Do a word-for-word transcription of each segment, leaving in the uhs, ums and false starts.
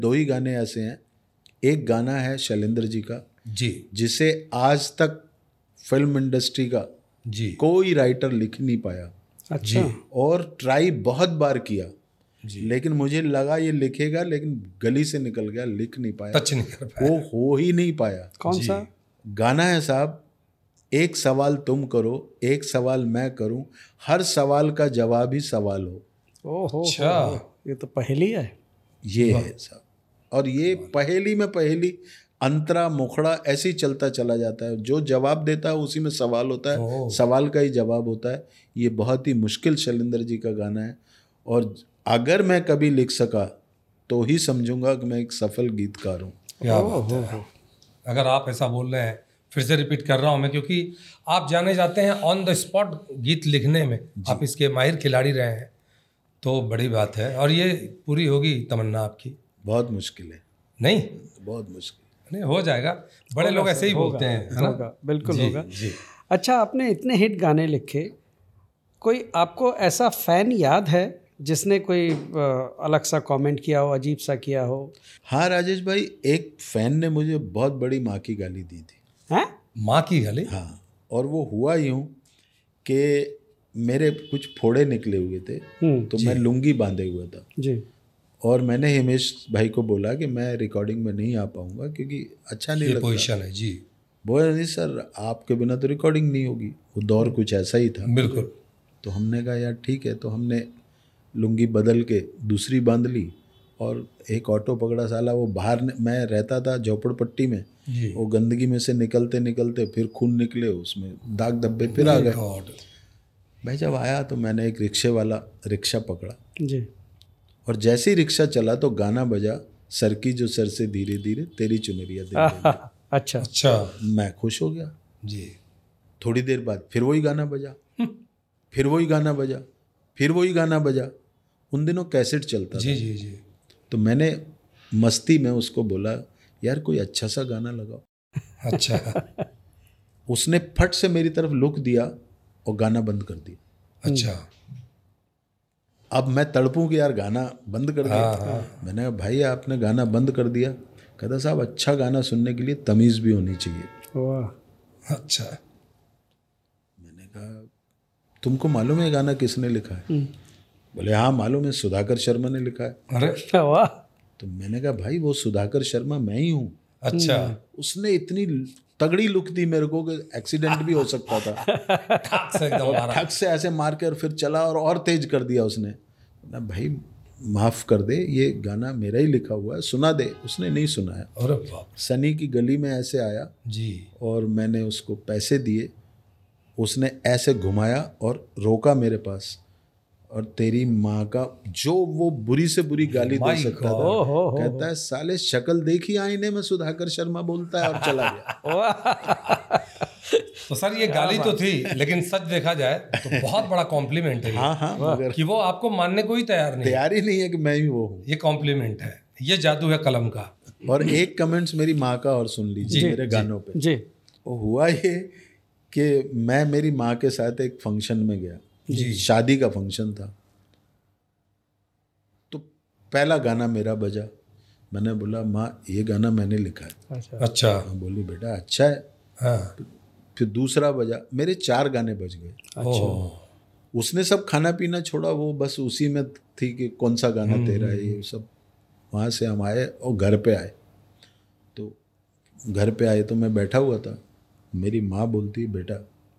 दो ही गाने ऐसे हैं। एक गाना है शैलेंद्र जी का जी, जिसे आज तक फिल्म इंडस्ट्री का जी, कोई राइटर लिख नहीं पाया। अच्छा। और ट्राई बहुत बार किया जी, लेकिन मुझे लगा ये लिखेगा, लेकिन गली से निकल गया, लिख नहीं पाया, टच नहीं कर पाया। वो हो ही नहीं पाया। कौन जी। सा? गाना है साहब, एक सवाल तुम करो, एक सवाल मैं करूं, हर सवाल का जवाब ही सवाल हो। ओहो, अच्छा। ये तो पहेली है। ये है साहब। और ये पहेली में पहेली, अंतरा मुखड़ा ऐसे ही चलता चला जाता है। जो जवाब देता है उसी में सवाल होता है, ओह। सवाल का ही जवाब होता है। ये बहुत ही मुश्किल शैलेंद्र जी का गाना है। और अगर मैं कभी लिख सका तो ही समझूंगा कि मैं एक सफल गीतकार हूँ। क्या बात है। अगर आप ऐसा बोल रहे हैं, फिर से रिपीट कर रहा हूं मैं, क्योंकि आप जाने जाते हैं ऑन द स्पॉट गीत लिखने में, आप इसके माहिर खिलाड़ी रहे हैं, तो बड़ी बात है। और ये पूरी होगी तमन्ना आपकी? बहुत मुश्किल है। नहीं, बहुत मुश्किल नहीं, हो जाएगा। बड़े लोग ऐसे ही बोलते हैं, है ना? होगा, बिल्कुल जी, होगा। जी। अच्छा, आपने इतने हिट गाने लिखे, कोई आपको ऐसा फैन याद है जिसने कोई अ, अलग सा कमेंट किया हो, अजीब सा किया हो? हाँ राजेश भाई, एक फैन ने मुझे बहुत बड़ी माँ की गाली दी थी। हैं? माँ की गाली? हाँ, और वो हुआ यूँ कि मेरे कुछ फोड़े निकले हुए थे, हम्म, तो मैं लुंगी बांधे हुआ था। जी। और मैंने हिमेश भाई को बोला कि मैं रिकॉर्डिंग में नहीं आ पाऊंगा क्योंकि अच्छा नहीं ये लगता। पोजीशन है जी। बोले नहीं सर, आपके बिना तो रिकॉर्डिंग नहीं होगी। वो दौर कुछ ऐसा ही था। बिल्कुल। तो हमने कहा यार ठीक है। तो हमने लुंगी बदल के दूसरी बांध ली और एक ऑटो पकड़ा। साला वो बाहर, मैं रहता था झोपड़पट्टी में, जी। वो गंदगी में से निकलते निकलते फिर खून निकले, उसमें दाग धब्बे फिर आ गए। गॉड। भाई जब आया तो मैंने एक रिक्शे वाला रिक्शा पकड़ा, जी। और जैसे ही रिक्शा चला तो गाना बजा, सर की जो सर से धीरे धीरे तेरी चुनरिया दिल दे दे। अच्छा। अच्छा मैं खुश हो गया। जी। थोड़ी देर बाद फिर वही गाना बजा, फिर वही गाना बजा, फिर वही गाना बजा। उन दिनों कैसेट चलता जी था। जी जी। तो मैंने मस्ती में उसको बोला यार कोई अच्छा सा गाना लगाओ। अच्छा उसने फट से मेरी तरफ लुक दिया और गाना बंद कर दिया। अच्छा। अब मैं तड़पूं कि यार गाना बंद कर दिया। हाँ, हाँ। मैंने कहा भाई आपने गाना बंद कर दिया। कहता साहब अच्छा गाना सुनने के लिए तमीज़ भी होनी चाहिए। वाह। अच्छा। मैंने कहा तुमको मालूम है ये गाना किसने लिखा है? बोले हाँ मालूम है, सुधाकर शर्मा ने लिखा है। अरे वाह। तो मैंने कहा भाई वो सुधाकर शर्मा मैं ही हूँ। अच्छा। उसने इतनी तगड़ी लुक दी मेरे को कि एक्सीडेंट भी हो सकता था। ठाक से एकदम मारा। ठग से ऐसे मार के और फिर चला और और तेज कर दिया उसने। ना भाई माफ़ कर दे, ये गाना मेरा ही लिखा हुआ है, सुना दे। उसने नहीं सुनाया। अरे बाप सनी की गली में ऐसे आया जी। और मैंने उसको पैसे दिए। उसने ऐसे घुमाया और रोका मेरे पास, और तेरी माँ का जो वो बुरी से बुरी गाली दे My सकता God. था। ओ हो हो। कहता है साले शक्ल देखी आईने में सुधाकर शर्मा बोलता है, और चला गया। तो सर ये गाली तो थी, लेकिन सच देखा जाए तो बहुत बड़ा कॉम्प्लीमेंट है ये। हाँ हाँ, मगर कि वो आपको मानने को ही तैयार नहीं। तैयार ही नहीं है कि मैं ही वो हूँ। ये कॉम्प्लीमेंट है, ये जादू है कलम का। और एक कमेंट्स मेरी माँ का और सुन लीजिए मेरे गानों पे। जी। वो हुआ ये कि मैं मेरी माँ के साथ एक फंक्शन में गया। जी। शादी का फंक्शन था। तो पहला गाना मेरा बजा। मैंने बोला माँ ये गाना मैंने लिखा है। अच्छा। अच्छा। माँ बोली बेटा अच्छा है। हाँ। फिर दूसरा बजा। मेरे चार गाने बज गए। अच्छा। उसने सब खाना पीना छोड़ा, वो बस उसी में थी कि कौन सा गाना तेरा है ये सब। वहाँ से हम आए और घर पे आए। तो घर पे आए तो मैं बैठा हुआ था। मेरी माँ बोलती बेटा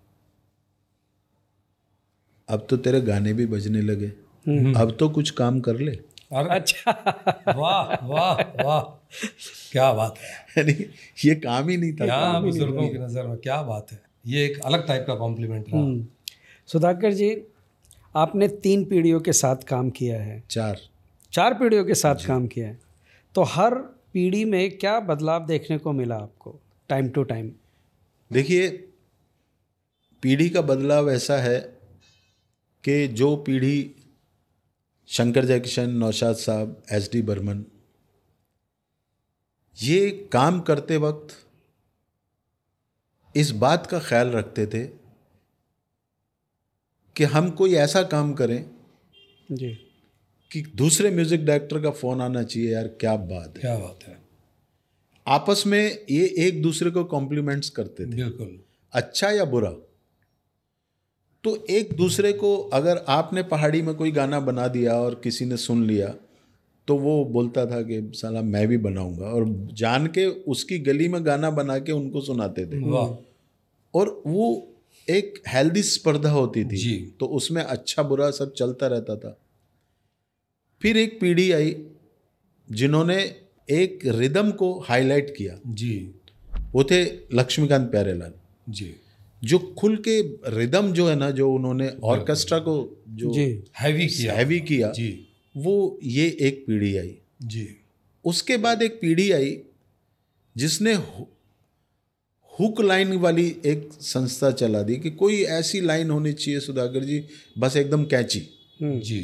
अब तो तेरे गाने भी बजने लगे, अब तो कुछ काम कर ले। अरे अच्छा। वाह वाह वाह, क्या बात है। यानी ये काम ही नहीं था। यहाँ बुजुर्गों की नज़र में क्या बात है। ये एक अलग टाइप का कॉम्प्लीमेंट रहा। सुधाकर जी, आपने तीन पीढ़ियों के साथ काम किया है, चार चार पीढ़ियों के साथ काम किया है, तो हर पीढ़ी में क्या बदलाव देखने को मिला आपको टाइम टू टाइम? देखिए पीढ़ी का बदलाव ऐसा है कि जो पीढ़ी शंकर जयकिशन, नौशाद साहब, एस डी बर्मन, ये काम करते वक्त इस बात का ख्याल रखते थे कि हम कोई ऐसा काम करें जी। कि दूसरे म्यूजिक डायरेक्टर का फोन आना चाहिए, यार क्या बात है। क्या बात है। आपस में ये एक दूसरे को कॉम्प्लीमेंट्स करते थे, बिल्कुल। अच्छा या बुरा। तो एक दूसरे को, अगर आपने पहाड़ी में कोई गाना बना दिया और किसी ने सुन लिया, तो वो बोलता था कि साला मैं भी बनाऊंगा, और जान के उसकी गली में गाना बना के उनको सुनाते थे। वाह। और वो एक हेल्दी स्पर्धा होती थी जी। तो उसमें अच्छा बुरा सब चलता रहता था। फिर एक पीढ़ी आई जिन्होंने एक रिदम को हाईलाइट किया, जी। वो थे लक्ष्मीकांत प्यारेलाल जी। जो खुल के रिदम जो है ना, जो उन्होंने ऑर्केस्ट्रा को जो जी हैवी किया। हैवी किया, जी। वो ये एक पीढ़ी आई। जी। उसके बाद एक पीढ़ी आई जिसने हुक लाइन वाली एक संस्था चला दी कि कोई ऐसी लाइन होनी चाहिए सुधाकर जी, बस एकदम कैची। जी।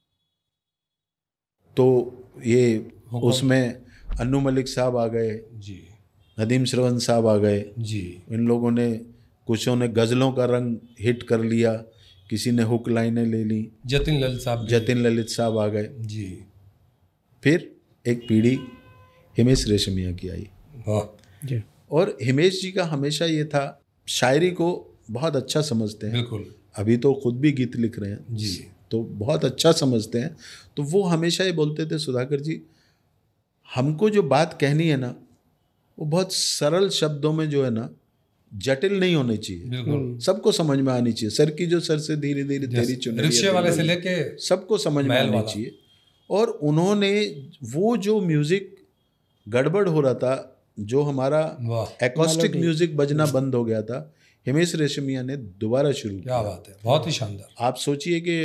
तो ये उसमें अन्नू मलिक साहब आ गए, जी। नदीम श्रवण साहब आ गए। जी। इन लोगों ने, कुछों ने गज़लों का रंग हिट कर लिया, किसी ने हुक लाइनें ले ली। जतिन ललित साहब भी। जतिन ललित साहब आ गए। जी। फिर एक पीढ़ी हिमेश रेशमिया की आई। वाह। जी और हिमेश जी का हमेशा ये था, शायरी को बहुत अच्छा समझते हैं। बिल्कुल। अभी तो खुद भी गीत लिख रहे हैं जी। तो बहुत अच्छा समझते हैं। तो वो हमेशा ये बोलते थे, सुधाकर जी हमको जो बात कहनी है ना, वो बहुत सरल शब्दों में जो है ना, जटिल नहीं होनी चाहिए, बिल्कुल। सबको समझ में आनी चाहिए। सर की जो सर से धीरे धीरे तेरी चुनरी, रिक्शे वाले से लेके सबको समझ में आनी चाहिए। और उन्होंने वो जो म्यूजिक गड़बड़ हो रहा था, जो हमारा एकॉस्टिक म्यूजिक बजना बंद हो गया था, हिमेश रेशमिया ने दोबारा शुरू किया। क्या बात है, बहुत ही शानदार। आप सोचिए कि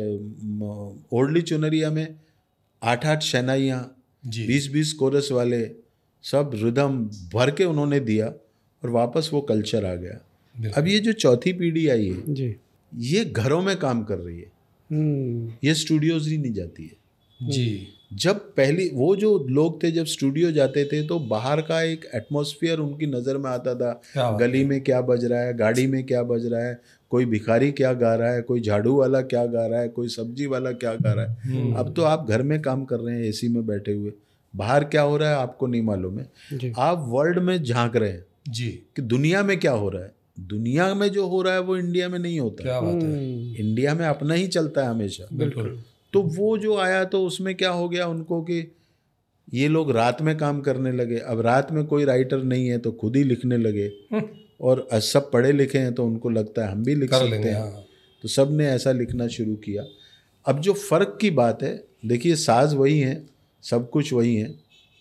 ओल्डी चुनरिया में आठ आठ शहनाइयाँ, बीस बीस कोरस वाले, सब रिदम भर के उन्होंने दिया और वापस वो कल्चर आ गया। अब ये जो चौथी पीढ़ी आई है जी, ये घरों में काम कर रही है, ये स्टूडियोज ही नहीं जाती है जी। जब पहली वो जो लोग थे, जब स्टूडियो जाते थे तो बाहर का एक एटमॉस्फेयर उनकी नज़र में आता था। गली में क्या बज रहा है, गाड़ी में क्या बज रहा है, कोई भिखारी क्या गा रहा है, कोई झाड़ू वाला क्या गा रहा है, कोई सब्जी वाला क्या गा रहा है। अब तो आप घर में काम कर रहे हैं एसी में बैठे हुए, बाहर क्या हो रहा है आपको नहीं मालूम है। आप वर्ल्ड में झांक रहे हैं जी कि दुनिया में क्या हो रहा है। दुनिया में जो हो रहा है वो इंडिया में नहीं होता। क्या बात है। इंडिया में अपना ही चलता है हमेशा। बिल्कुल। तो वो जो आया तो उसमें क्या हो गया उनको कि ये लोग रात में काम करने लगे। अब रात में कोई राइटर नहीं है तो खुद ही लिखने लगे, और सब पढ़े लिखे हैं तो उनको लगता है हम भी लिख सकते हैं। हाँ। तो सब ने ऐसा लिखना शुरू किया। अब जो फ़र्क की बात है, देखिए साज वही हैं, सब कुछ वही है।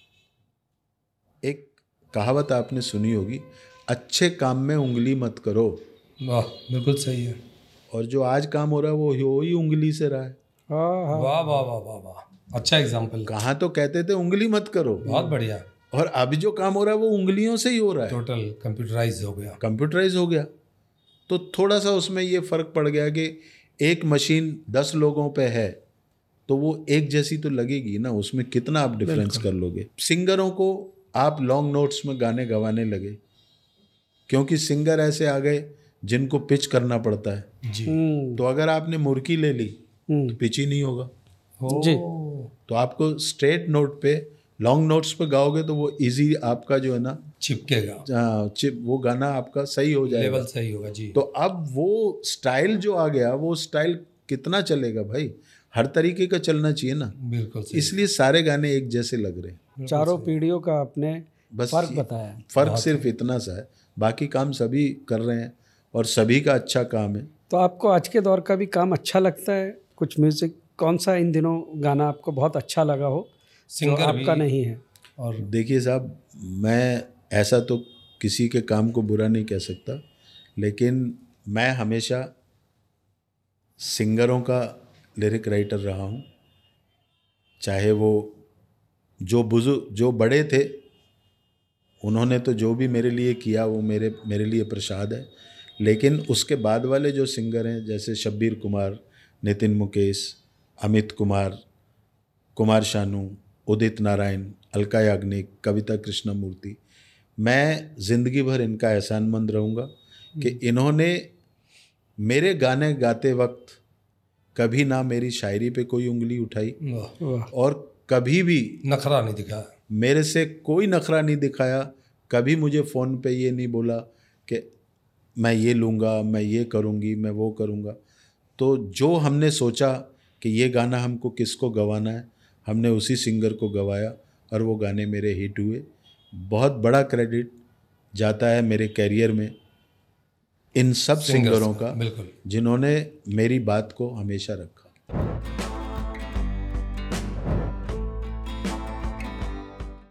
एक कहावत आपने सुनी होगी, अच्छे काम में उंगली मत करो। वाह, बिल्कुल सही है। और जो आज काम हो रहा है वो हो ही उंगली से रहा है। वाह वाह वाह वाह वाह, अच्छा एग्जाम्पल। कहाँ तो कहते थे उंगली मत करो, बहुत बढ़िया। और अभी जो काम हो रहा है वो उंगलियों से ही हो रहा है। टोटल कंप्यूटराइज हो गया। कंप्यूटराइज हो गया। तो थोड़ा सा उसमें ये फ़र्क पड़ गया कि एक मशीन दस लोगों पे है तो वो एक जैसी तो लगेगी ना, उसमें कितना आप डिफरेंस कर लोगे। सिंगरों को आप लॉन्ग नोट्स में गाने गवाने लगे क्योंकि सिंगर ऐसे आ गए जिनको पिच करना पड़ता है जी। तो अगर आपने मुर्की ले ली तो पिच ही नहीं होगा जी। तो आपको स्ट्रेट नोट पे, लॉन्ग नोट्स पे गाओगे तो वो इजी आपका जो है ना चिपकेगा, चिप वो गाना आपका सही हो जाएगा, लेवल सही होगा। जी। तो अब वो स्टाइल जो आ गया, वो स्टाइल कितना चलेगा भाई, हर तरीके का चलना चाहिए ना। बिल्कुल सही। इसलिए सारे गाने एक जैसे लग रहे हैं। चारों पीढ़ियों का आपने बस फर्क बताया। फर्क सिर्फ इतना सा है, बाकी काम सभी कर रहे हैं और सभी का अच्छा काम है। तो आपको आज के दौर का भी काम अच्छा लगता है? कुछ म्यूजिक कौन सा इन दिनों गाना आपको बहुत अच्छा लगा हो सिंगर आपका नहीं है? और देखिए साहब, मैं ऐसा तो किसी के काम को बुरा नहीं कह सकता, लेकिन मैं हमेशा सिंगरों का लिरिक राइटर रहा हूँ। चाहे वो जो बुजुर्ग, जो बड़े थे, उन्होंने तो जो भी मेरे लिए किया वो मेरे मेरे लिए प्रसाद है। लेकिन उसके बाद वाले जो सिंगर हैं, जैसे शब्बीर कुमार, नितिन मुकेश, अमित कुमार, कुमार शानू, उदित नारायण, अलका याग्निक, कविता कृष्णमूर्ति, मैं ज़िंदगी भर इनका एहसानमंद रहूँगा कि इन्होंने मेरे गाने गाते वक्त कभी ना मेरी शायरी पे कोई उंगली उठाई वाह, वाह और कभी भी नखरा नहीं दिखा। मेरे से कोई नखरा नहीं दिखाया। कभी मुझे फ़ोन पे ये नहीं बोला कि मैं ये लूँगा, मैं ये करूँगी, मैं वो करूँगा। तो जो हमने सोचा कि ये गाना हमको किसको गवाना है, हमने उसी सिंगर को गवाया और वो गाने मेरे हिट हुए। बहुत बड़ा क्रेडिट जाता है मेरे कैरियर में इन सब सिंगर्स सिंगरों का, का बिल्कुल। जिन्होंने मेरी बात को हमेशा रखा।